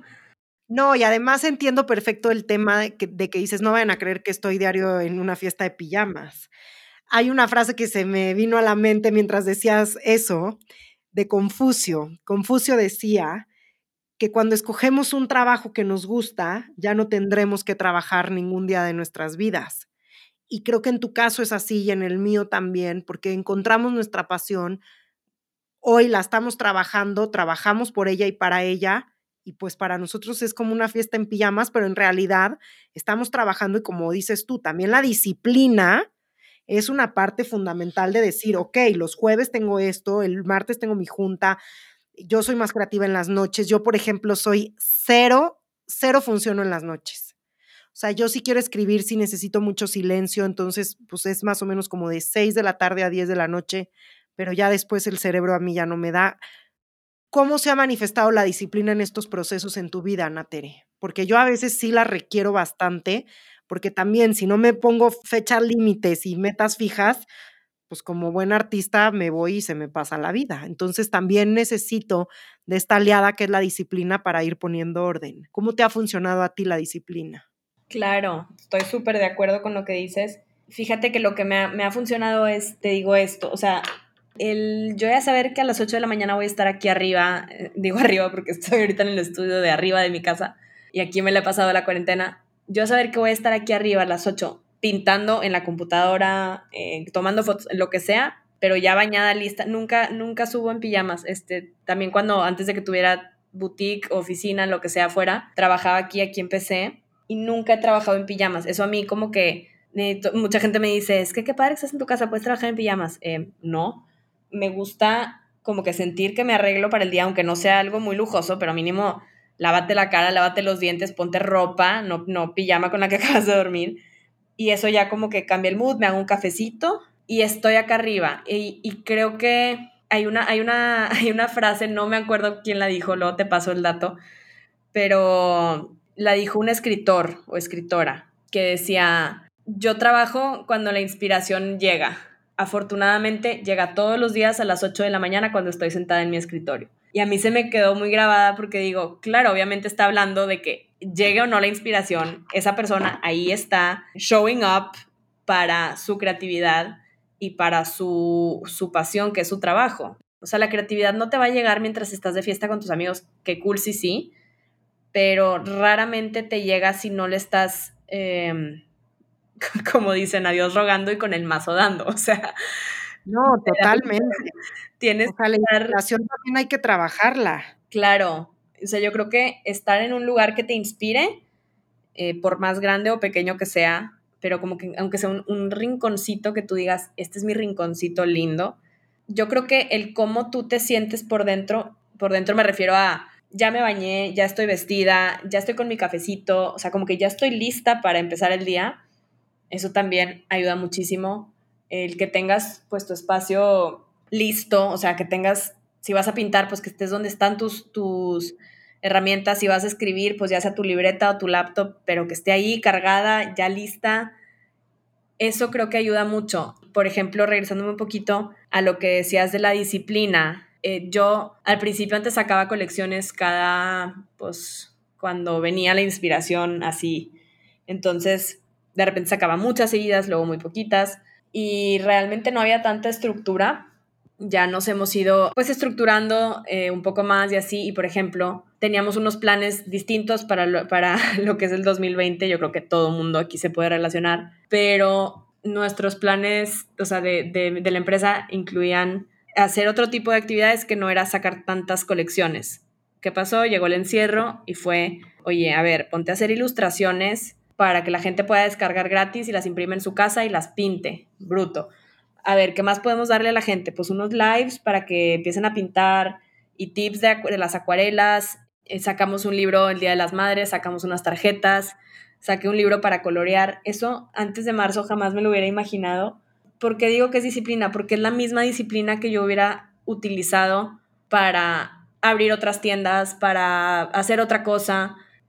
No, y además entiendo perfecto el tema de que dices: "No vayan a creer que estoy diario en una fiesta de pijamas". Hay una frase que se me vino a la mente mientras decías eso, de Confucio. Confucio decía que cuando escogemos un trabajo que nos gusta, ya no tendremos que trabajar ningún día de nuestras vidas. Y creo que en tu caso es así y en el mío también, porque encontramos nuestra pasión, hoy la estamos trabajando, trabajamos por ella y para ella, y pues para nosotros es como una fiesta en pijamas, pero en realidad estamos trabajando y como dices tú, también la disciplina es una parte fundamental de decir, okey, los jueves tengo esto, el martes tengo mi junta, yo soy más creativa en las noches. Yo, por ejemplo, soy cero, cero funciono en las noches. O sea, yo sí quiero escribir, sí necesito mucho silencio, entonces, pues, es más o menos como de 6 de la tarde a 10 de la noche, pero ya después el cerebro a mí ya no me da. ¿Cómo se ha manifestado la disciplina en estos procesos en tu vida, Ana Tere? Porque yo a veces sí la requiero bastante, porque también si no me pongo fechas límites y metas fijas, pues como buen artista me voy y se me pasa la vida. Entonces también necesito de esta aliada que es la disciplina para ir poniendo orden. ¿Cómo te ha funcionado a ti la disciplina? Claro, estoy súper de acuerdo con lo que dices. Fíjate que lo que me ha funcionado es, te digo esto, o sea, yo ya saber que a las 8 de la mañana voy a estar aquí arriba, digo arriba porque estoy ahorita en el estudio de arriba de mi casa y aquí me la he pasado la cuarentena, yo saber que voy a estar aquí arriba a las 8 pintando en la computadora, tomando fotos, lo que sea, pero ya bañada, lista, nunca subo en pijamas, también cuando antes de que tuviera boutique, oficina, lo que sea afuera, trabajaba aquí empecé y nunca he trabajado en pijamas, eso a mí como que mucha gente me dice, es que qué padre que estás en tu casa, puedes trabajar en pijamas, no, me gusta como que sentir que me arreglo para el día, aunque no sea algo muy lujoso, pero mínimo lávate la cara, lávate los dientes, ponte ropa, no pijama con la que acabas de dormir. Y eso ya como que cambia el mood, me hago un cafecito y estoy acá arriba. Y creo que hay una frase, no me acuerdo quién la dijo, luego te paso el dato, pero la dijo un escritor o escritora que decía, yo trabajo cuando la inspiración llega. Afortunadamente llega todos los días a las 8 de la mañana cuando estoy sentada en mi escritorio. Y a mí se me quedó muy grabada porque digo, claro, obviamente está hablando de que llegue o no la inspiración, esa persona ahí está showing up para su creatividad y para su pasión, que es su trabajo. O sea, la creatividad no te va a llegar mientras estás de fiesta con tus amigos, que cool sí, pero raramente te llega si no le estás, como dicen, a Dios rogando y con el mazo dando. O sea, No, totalmente. tienes O sea, que la estar inspiración también hay que trabajarla. claro. O sea, yo creo que estar en un lugar que te inspire, por más grande o pequeño que sea, pero como que aunque sea un rinconcito que tú digas, este es mi rinconcito lindo, yo creo que el cómo tú te sientes por dentro me refiero a ya me bañé, ya estoy vestida, ya estoy con mi cafecito, o sea, como que ya estoy lista para empezar el día, eso también ayuda muchísimo. El que tengas pues tu espacio listo, o sea, que tengas, si vas a pintar, pues que estés donde están tus herramientas, si vas a escribir, pues ya sea tu libreta o tu laptop, pero que esté ahí cargada, ya lista. Eso creo que ayuda mucho. Por ejemplo, regresándome un poquito a lo que decías de la disciplina, yo al principio antes sacaba colecciones pues, cuando venía la inspiración así. Entonces, de repente sacaba muchas seguidas, luego muy poquitas, y realmente no había tanta estructura. Ya nos hemos ido pues estructurando un poco más y así, y por ejemplo, teníamos unos planes distintos para lo que es el 2020, yo creo que todo el mundo aquí se puede relacionar, pero nuestros planes, o sea, de la empresa incluían hacer otro tipo de actividades que no era sacar tantas colecciones. ¿Qué pasó? Llegó el encierro y fue, oye, a ver, ponte a hacer ilustraciones para que la gente pueda descargar gratis y las imprime en su casa y las pinte, bruto. A ver, ¿qué más podemos darle a la gente? Pues unos lives para que empiecen a pintar y tips de las acuarelas. Sacamos un libro el Día de las Madres, sacamos unas tarjetas, saqué un libro para colorear. Eso antes de marzo jamás me lo hubiera imaginado. ¿Por qué digo que es disciplina? Porque es la misma disciplina que yo hubiera utilizado para abrir otras tiendas, para hacer otra cosa.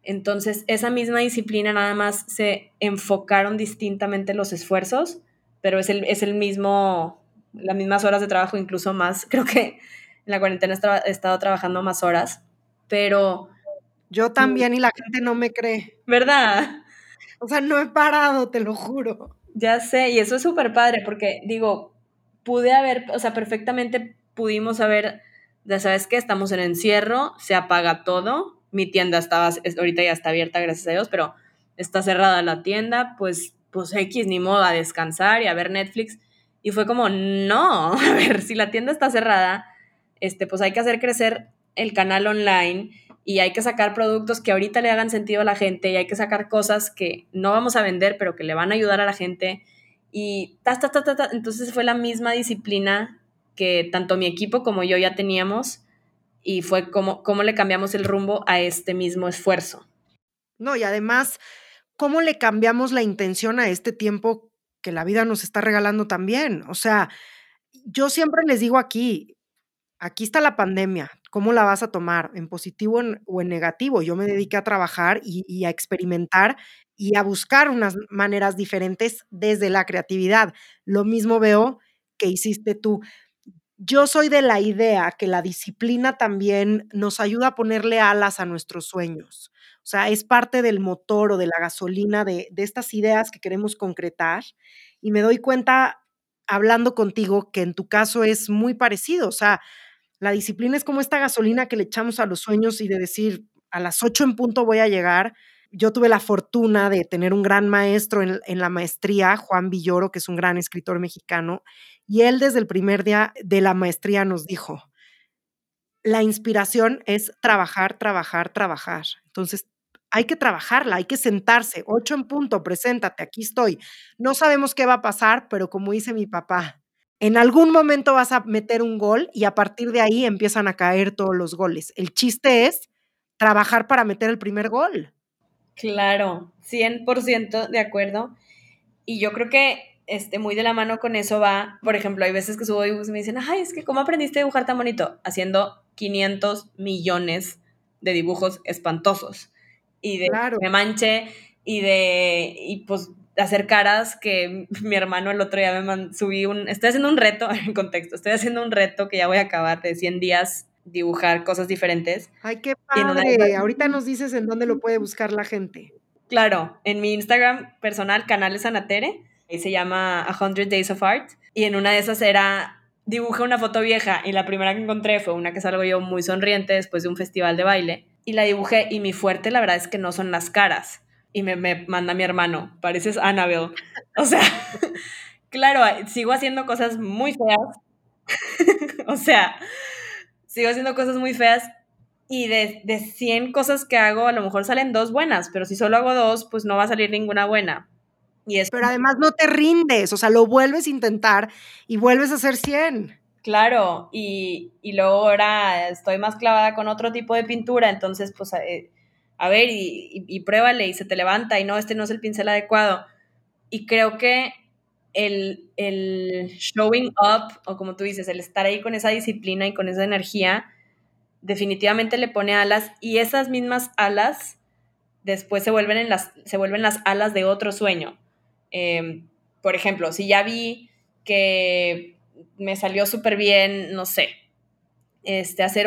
Entonces, esa misma disciplina nada más se enfocaron distintamente los esfuerzos, pero es el mismo, las mismas horas de trabajo, incluso más. Creo que en la cuarentena he estado trabajando más horas, pero, Yo también, y la gente no me cree. ¿verdad? O sea, no he parado, te lo juro. Ya sé, y eso es súper padre porque digo, pude haber, o sea, perfectamente pudimos haber, ya sabes que estamos en encierro, se apaga todo, mi tienda estaba, ahorita ya está abierta, gracias a Dios, pero está cerrada la tienda, pues X, ni modo, a descansar y a ver Netflix. Y fue como, no, a ver, si la tienda está cerrada, pues hay que hacer crecer el canal online y hay que sacar productos que ahorita le hagan sentido a la gente y hay que sacar cosas que no vamos a vender, pero que le van a ayudar a la gente. Y entonces fue la misma disciplina que tanto mi equipo como yo ya teníamos y fue como le cambiamos el rumbo a este mismo esfuerzo. No, y además, ¿cómo le cambiamos la intención a este tiempo que la vida nos está regalando también? O sea, yo siempre les digo aquí está la pandemia, ¿cómo la vas a tomar? ¿En positivo o en negativo? Yo me dediqué a trabajar y a experimentar y a buscar unas maneras diferentes desde la creatividad. Lo mismo veo que hiciste tú. Yo soy de la idea que la disciplina también nos ayuda a ponerle alas a nuestros sueños. O sea, es parte del motor o de la gasolina de estas ideas que queremos concretar, y me doy cuenta, hablando contigo, que en tu caso es muy parecido. O sea, la disciplina es como esta gasolina que le echamos a los sueños y de decir: "A las 8 en punto voy a llegar". Yo tuve la fortuna de tener un gran maestro en la maestría, Juan Villoro, que es un gran escritor mexicano, y él desde el primer día de la maestría nos dijo: "La inspiración es trabajar, trabajar, trabajar". Entonces, hay que trabajarla, hay que sentarse, 8 en punto, preséntate, aquí estoy. No sabemos qué va a pasar, pero como dice mi papá, en algún momento vas a meter un gol y a partir de ahí empiezan a caer todos los goles. El chiste es trabajar para meter el primer gol. Claro, 100% de acuerdo. Y yo creo que muy de la mano con eso va, por ejemplo, hay veces que subo dibujos y me dicen, ay, es que ¿cómo aprendiste a dibujar tan bonito? Haciendo 500 millones de dibujos espantosos. Y de Claro. me manche y pues hacer caras que mi hermano el otro día estoy haciendo un reto, en contexto, estoy haciendo un reto que ya voy a acabar de 100 días dibujar cosas diferentes. Ay, qué Y en una de padre. Ahorita esas nos dices en dónde lo puede buscar la gente. claro, en mi Instagram personal, Canales Anatere, ahí se llama 100 Days of Art, y en una de esas era, dibuja una foto vieja, y la primera que encontré fue una que salgo yo muy sonriente después de un festival de baile, y la dibujé, y mi fuerte la verdad es que no son las caras, y me manda mi hermano, pareces Annabelle, o sea, claro, sigo haciendo cosas muy feas, o sea, sigo haciendo cosas muy feas, y de 100 cosas que hago, a lo mejor salen dos buenas, pero si solo hago dos, pues no va a salir ninguna buena. Y es Pero además no te rindes, o sea, lo vuelves a intentar y vuelves a hacer 100. claro, y luego ahora estoy más clavada con otro tipo de pintura, entonces pues a ver y pruébale y se te levanta y no, este no es el pincel adecuado. Y creo que el showing up, o como tú dices, el estar ahí con esa disciplina y con esa energía, definitivamente le pone alas y esas mismas alas después se vuelven las alas de otro sueño. Eh, por ejemplo, si ya vi que me salió súper bien, no sé, hacer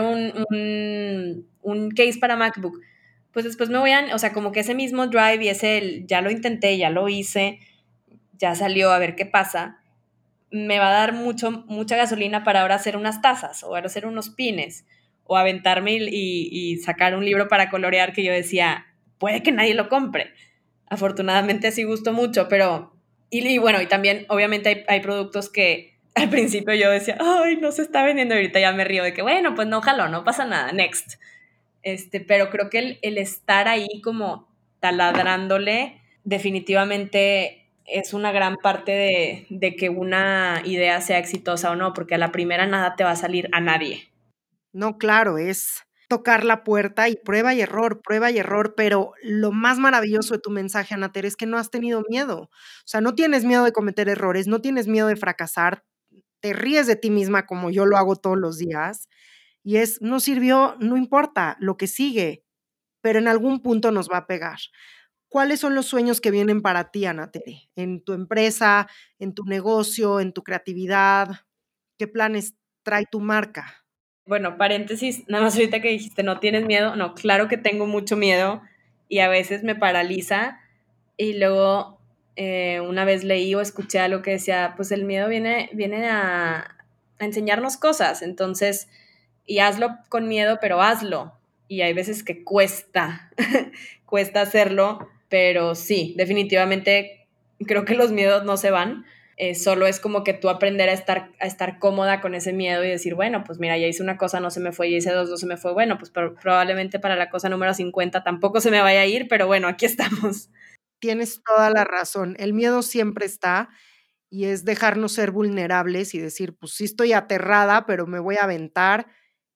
un case para MacBook, pues después me voy a, o sea, como que ese mismo drive y ya lo intenté, ya lo hice, ya salió, a ver qué pasa, me va a dar mucha gasolina para ahora hacer unas tazas o ahora hacer unos pines o aventarme y sacar un libro para colorear que yo decía, puede que nadie lo compre. Afortunadamente sí gustó mucho, pero... Y bueno, y también obviamente hay productos que al principio yo decía, ay, no se está vendiendo, y ahorita ya me río de que, bueno, pues no, ojalá, no pasa nada, next. Pero creo que el estar ahí como taladrándole definitivamente es una gran parte de que una idea sea exitosa o no, porque a la primera nada te va a salir a nadie. No, claro, es tocar la puerta y prueba y error, pero lo más maravilloso de tu mensaje, Anater, es que no has tenido miedo. O sea, no tienes miedo de cometer errores, no tienes miedo de fracasar, te ríes de ti misma como yo lo hago todos los días, y es, no sirvió, no importa, lo que sigue. pero en algún punto nos va a pegar. ¿Cuáles son los sueños que vienen para ti, Ana Tere? En tu empresa, en tu negocio, en tu creatividad, ¿qué planes trae tu marca? Bueno, paréntesis, nada más ahorita que dijiste, ¿no tienes miedo? No, claro que tengo mucho miedo y a veces me paraliza y luego una vez leí o escuché algo que decía, pues el miedo viene a enseñarnos cosas, entonces, y hazlo con miedo, pero hazlo. Y hay veces que cuesta, cuesta hacerlo, pero sí, definitivamente creo que los miedos no se van, solo es como que tú aprender a estar cómoda con ese miedo y decir, bueno, pues mira, ya hice una cosa, no se me fue, ya hice dos, no se me fue, bueno, pues probablemente para la cosa número 50 tampoco se me vaya a ir, pero bueno, aquí estamos. Tienes toda la razón. El miedo siempre está y es dejarnos ser vulnerables y decir, pues sí estoy aterrada, pero me voy a aventar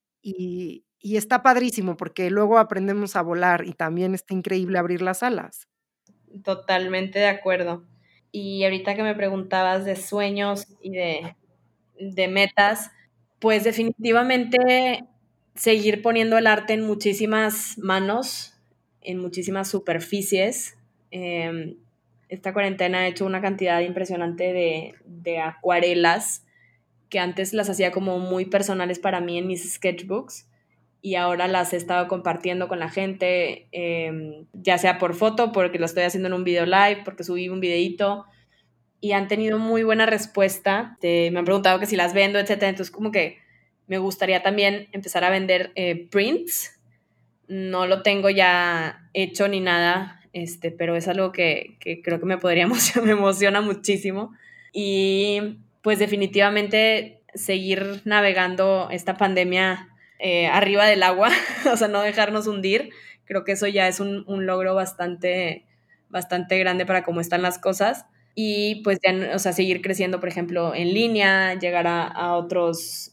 y está padrísimo porque luego aprendemos a volar y también está increíble abrir las alas. Totalmente de acuerdo. Y ahorita que me preguntabas de sueños y de metas, pues definitivamente seguir poniendo el arte en muchísimas manos, en muchísimas superficies. Eh, Esta cuarentena he hecho una cantidad impresionante de acuarelas que antes las hacía como muy personales para mí en mis sketchbooks y ahora las he estado compartiendo con la gente, ya sea por foto, porque lo estoy haciendo en un video live, porque subí un videito y han tenido muy buena respuesta. Me han preguntado que si las vendo, etcétera. Entonces, como que me gustaría también empezar a vender prints. No lo tengo ya hecho ni nada, pero es algo que creo que me podría emocionar, me emociona muchísimo. Y pues definitivamente seguir navegando esta pandemia arriba del agua, o sea, no dejarnos hundir. Creo que eso ya es un logro bastante grande para cómo están las cosas y pues ya, o sea, seguir creciendo, por ejemplo, en línea, llegar a otros,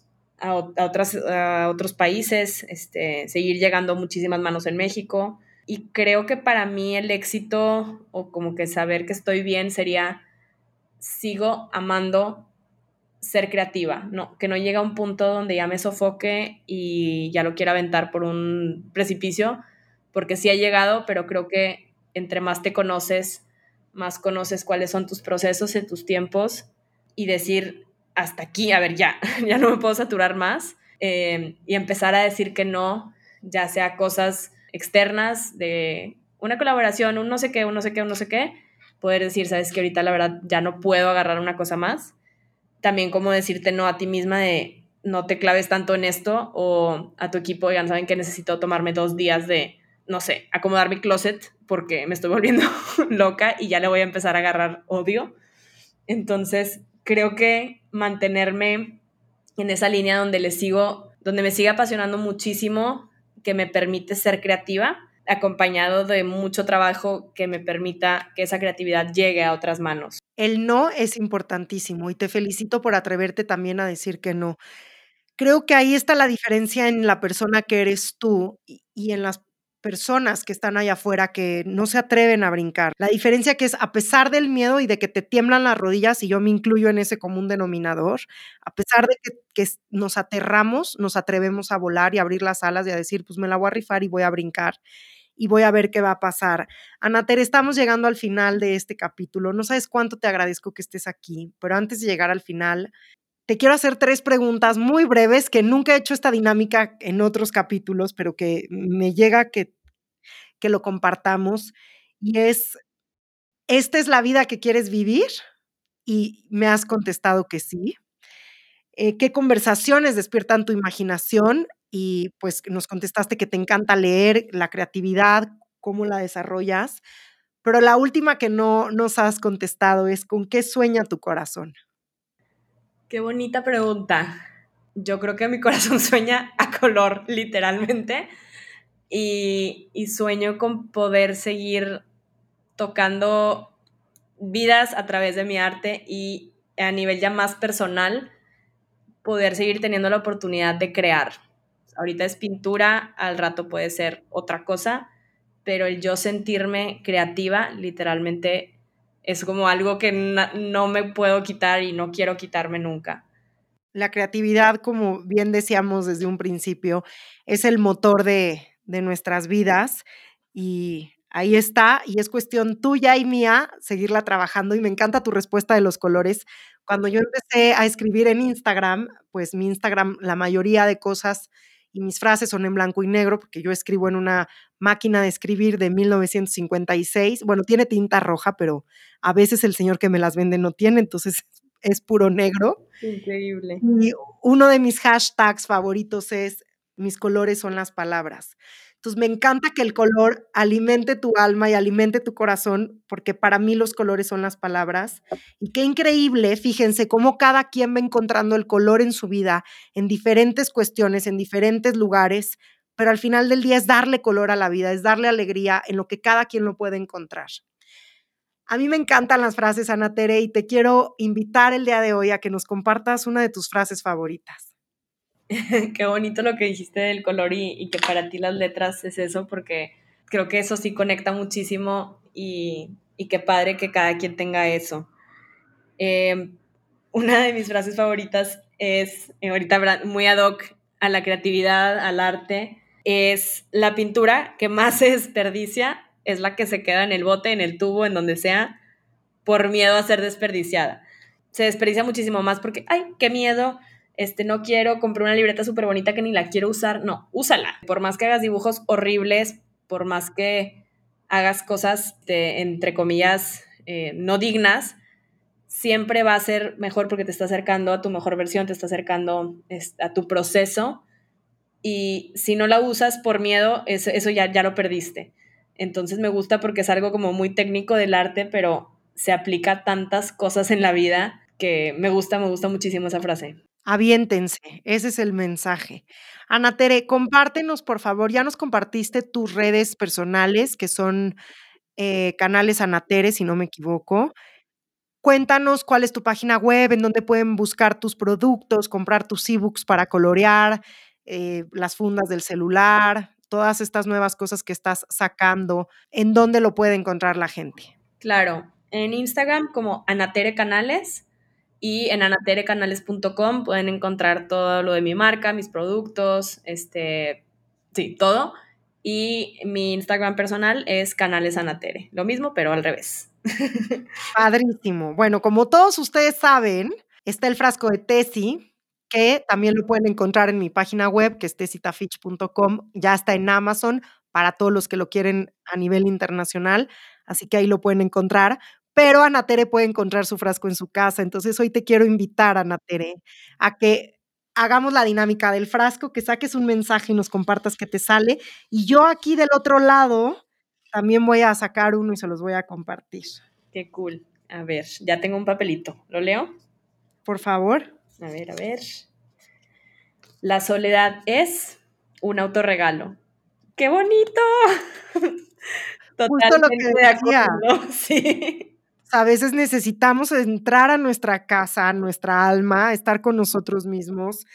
a otros países, seguir llegando a muchísimas manos en México. Y creo que para mí el éxito o como que saber que estoy bien sería, sigo amando ser creativa, no, que no llegue a un punto donde ya me sofoque y ya lo quiera aventar por un precipicio, porque sí ha llegado, pero creo que entre más te conoces, más conoces cuáles son tus procesos y tus tiempos y decir, hasta aquí, a ver, ya, ya no me puedo saturar más y empezar a decir que no, ya sea cosas externas de una colaboración, un no sé qué, un no sé qué, un no sé qué, poder decir, sabes que ahorita la verdad ya no puedo agarrar una cosa más, también como decirte no a ti misma de no te claves tanto en esto o a tu equipo, ya saben que necesito tomarme 2 días de, no sé, acomodar mi closet porque me estoy volviendo loca y ya le voy a empezar a agarrar odio. Entonces, creo que mantenerme en esa línea donde le sigo, donde me sigue apasionando muchísimo, que me permite ser creativa, acompañado de mucho trabajo que me permita que esa creatividad llegue a otras manos. El no es importantísimo y te felicito por atreverte también a decir que no. Creo que ahí está la diferencia en la persona que eres tú y en las personas que están allá afuera que no se atreven a brincar. La diferencia que es a pesar del miedo y de que te tiemblan las rodillas, y yo me incluyo en ese común denominador, a pesar de que nos aterramos, nos atrevemos a volar y a abrir las alas y a decir, pues me la voy a rifar y voy a brincar y voy a ver qué va a pasar. Ana Tere, estamos llegando al final de este capítulo. No sabes cuánto te agradezco que estés aquí, pero antes de llegar al final, te quiero hacer 3 preguntas muy breves, que nunca he hecho esta dinámica en otros capítulos, pero que me llega que lo compartamos, y es, ¿esta es la vida que quieres vivir? Y me has contestado que sí. ¿Qué conversaciones despiertan tu imaginación? Y, pues, nos contestaste que te encanta leer, la creatividad, cómo la desarrollas. Pero la última que no nos has contestado es, ¿con qué sueña tu corazón? Qué bonita pregunta. Yo creo que mi corazón sueña a color, literalmente, y sueño con poder seguir tocando vidas a través de mi arte y a nivel ya más personal, poder seguir teniendo la oportunidad de crear. Ahorita es pintura, al rato puede ser otra cosa, pero el yo sentirme creativa, literalmente, es como algo que no me puedo quitar y no quiero quitarme nunca. La creatividad, como bien decíamos desde un principio, es el motor de nuestras vidas y ahí está, y es cuestión tuya y mía seguirla trabajando, y me encanta tu respuesta de los colores. Cuando yo empecé a escribir en Instagram, pues mi Instagram, la mayoría de cosas y mis frases son en blanco y negro, porque yo escribo en una máquina de escribir de 1956. Bueno, tiene tinta roja, pero a veces el señor que me las vende no tiene, entonces es puro negro. Increíble. Y uno de mis hashtags favoritos es: "Mis colores son las palabras". Entonces, me encanta que el color alimente tu alma y alimente tu corazón, porque para mí los colores son las palabras. Y qué increíble, fíjense cómo cada quien va encontrando el color en su vida, en diferentes cuestiones, en diferentes lugares, pero al final del día es darle color a la vida, es darle alegría en lo que cada quien lo puede encontrar. A mí me encantan las frases, Ana Tere, y te quiero invitar el día de hoy a que nos compartas una de tus frases favoritas. Qué bonito lo que dijiste del color y que para ti las letras es eso, porque creo que eso sí conecta muchísimo y qué padre que cada quien tenga eso. Una de mis frases favoritas es, ahorita muy ad hoc a la creatividad, al arte, es: la pintura que más se desperdicia es la que se queda en el bote, en el tubo, en donde sea, por miedo a ser desperdiciada. Se desperdicia muchísimo más porque, ay, qué miedo, no quiero, compré una libreta súper bonita que ni la quiero usar. No, úsala. Por más que hagas dibujos horribles, por más que hagas cosas, entre comillas, no dignas, siempre va a ser mejor porque te está acercando a tu mejor versión, te está acercando a tu proceso, y si no la usas por miedo, eso ya lo perdiste. Entonces me gusta porque es algo como muy técnico del arte, pero se aplica a tantas cosas en la vida que me gusta muchísimo esa frase. Aviéntense, ese es el mensaje. Ana Tere, compártenos, por favor, ya nos compartiste tus redes personales, que son, Canales Ana Tere, si no me equivoco. Cuéntanos cuál es tu página web, en dónde pueden buscar tus productos, comprar tus ebooks para colorear, las fundas del celular, todas estas nuevas cosas que estás sacando, ¿en dónde lo puede encontrar la gente? Claro, en Instagram como Anatere Canales, y en anaterecanales.com pueden encontrar todo lo de mi marca, mis productos, sí, todo. Y mi Instagram personal es Canales Anatere. Lo mismo, pero al revés. Padrísimo. Bueno, como todos ustedes saben, está el frasco de Tesi, que también lo pueden encontrar en mi página web, que es tesitafitch.com. Ya está en Amazon para todos los que lo quieren a nivel internacional, así que ahí lo pueden encontrar. Pero Ana Tere puede encontrar su frasco en su casa. Entonces, hoy te quiero invitar, Ana Tere, a que hagamos la dinámica del frasco, que saques un mensaje y nos compartas qué te sale. Y yo aquí del otro lado también voy a sacar uno y se los voy a compartir. Qué cool. A ver, ya tengo un papelito. ¿Lo leo? Por favor. A ver, a ver. La soledad es un autorregalo. ¡Qué bonito! Justo lo que Totalmente de decía. acuerdo, sí. A veces necesitamos entrar a nuestra casa, a nuestra alma, estar con nosotros mismos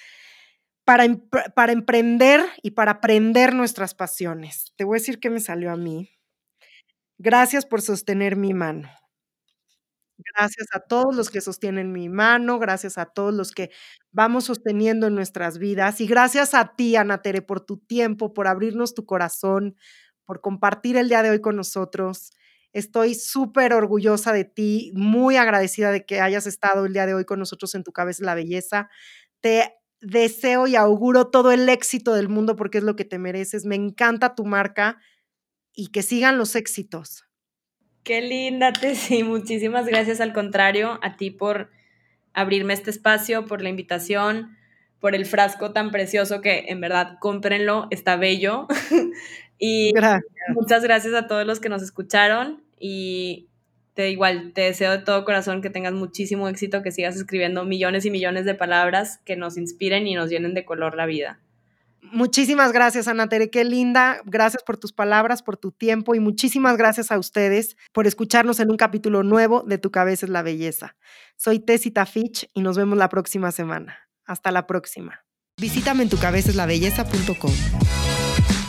para emprender y para aprender nuestras pasiones. Te voy a decir qué me salió a mí. Gracias por sostener mi mano. Gracias a todos los que sostienen mi mano, gracias a todos los que vamos sosteniendo en nuestras vidas, y gracias a ti, Ana Tere, por tu tiempo, por abrirnos tu corazón, por compartir el día de hoy con nosotros. Estoy súper orgullosa de ti, muy agradecida de que hayas estado el día de hoy con nosotros en Tu Cabeza es la Belleza. Te deseo y auguro todo el éxito del mundo porque es lo que te mereces. Me encanta tu marca y que sigan los éxitos. Qué linda, Tessy. Muchísimas gracias. Al contrario, a ti por abrirme este espacio, por la invitación, por el frasco tan precioso que en verdad cómprenlo, está bello. Y Gracias. muchas gracias a todos los que nos escucharon, y te deseo de todo corazón que tengas muchísimo éxito, que sigas escribiendo millones y millones de palabras que nos inspiren y nos llenen de color la vida. Muchísimas gracias, Ana Tere, qué linda. Gracias por tus palabras, por tu tiempo, y muchísimas gracias a ustedes por escucharnos en un capítulo nuevo de Tu Cabeza es la Belleza. Soy Tessita Fitch y nos vemos la próxima semana. Hasta la próxima. Visítame en tucabezaslabelleza.com.